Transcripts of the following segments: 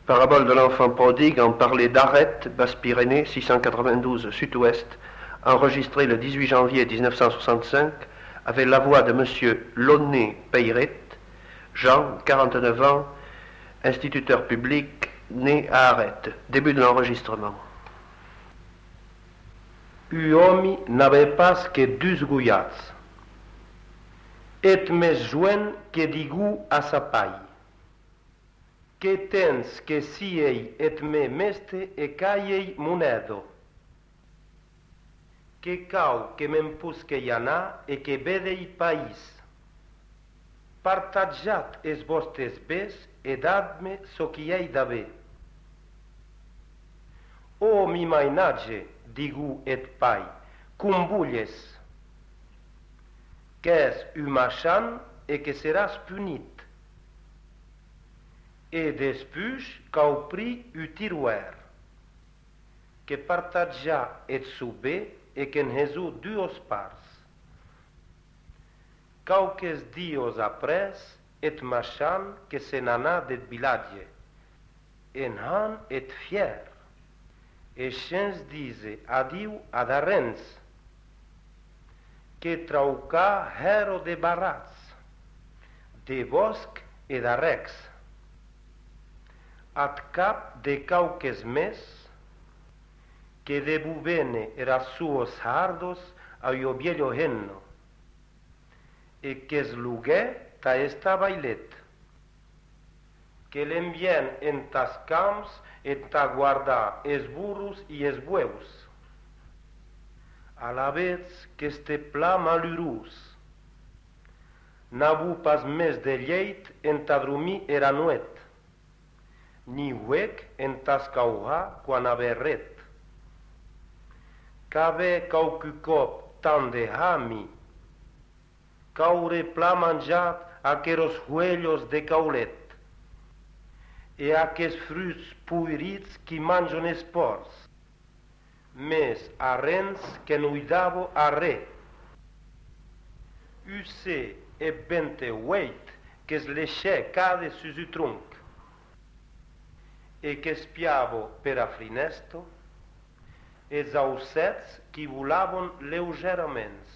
Parabole de l'enfant prodigue en parlait d'Arête, Basse-Pyrénées, 692 sud-ouest, enregistré le 18 janvier 1965, avec la voix de M. Launay Peyret, Jean, 49 ans, instituteur public, né à Arête. Début de l'enregistrement. Uomi n'avait pas que 2 gouillats, et mes joint que digou a sa paille. Que tens que siei et me meste e caiei monedo. Que cau que m'empusque iana e que vedei país. Partatjat es vostres bes e dat-me so qui ei d'haver. O mi mainatge, digou et pai, cum bulles, qu'es umachan e que seràs punit. E despús qu'au pri utiruer, que partatjà et subé e qu'en Jesu 2 parts. Cauques dios apres et machan que se n'anà det vilatge, en han et fier, e chens dise adiu ad arrens, que traucà hero de barats, de bosc e d'arrecs, at cap de cauques mes, que debuvene era suos hardos a iobiello henno, e que slugué ta esta bailet, que l'envien en tas camps et ta guardar es burros i es bueus, a la vez que este pla malurús, n'avu pas més de lleit en ta drumí era nuet, ni huec en tas cauha quan averret. Qu'ave caucu cop tant de hami, caure pla manjat aqueros huellos de caulet, e aques fruits puirits qui mangion es porcs, mes arrens que nuidavo arre. Usse e bente hueit que es leché cade sus u trunc, e che spiavo per a frinesto, es aucets qui volavon leugeraments,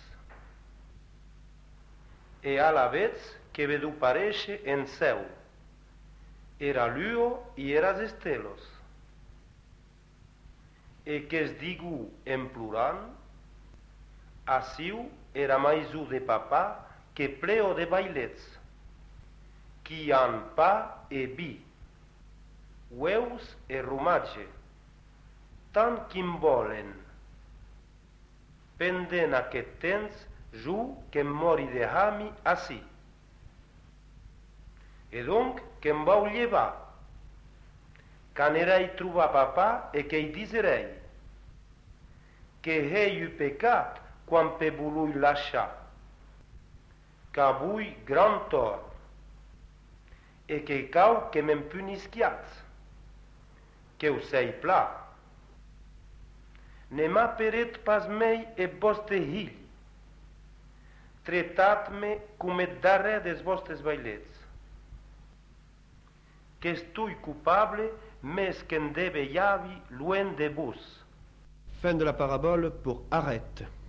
e a la vez que vedu paresce en seu, era luo i eras estelos, e que es digu en plural, asiu era maisu de papà que pleo de bailets, qui han pa e vi, ueus e rumatge, tant quim volen, penden aquest temps ju que mori de hami así. E donc que em vau llevar, qu'anerei trobar papà e que hi diserei, que hei u pecat quan pe volui lachar, qu'avui gran tort, e que cau que me'n punischiats, que ho sei pla. Ne m'ha peret pas mei e vostre hill, tretat-me cum et darrer des vostres bailets, que estui coupable mes qu'en deve iavi luen de vos. Fin de la parabole pour Arête.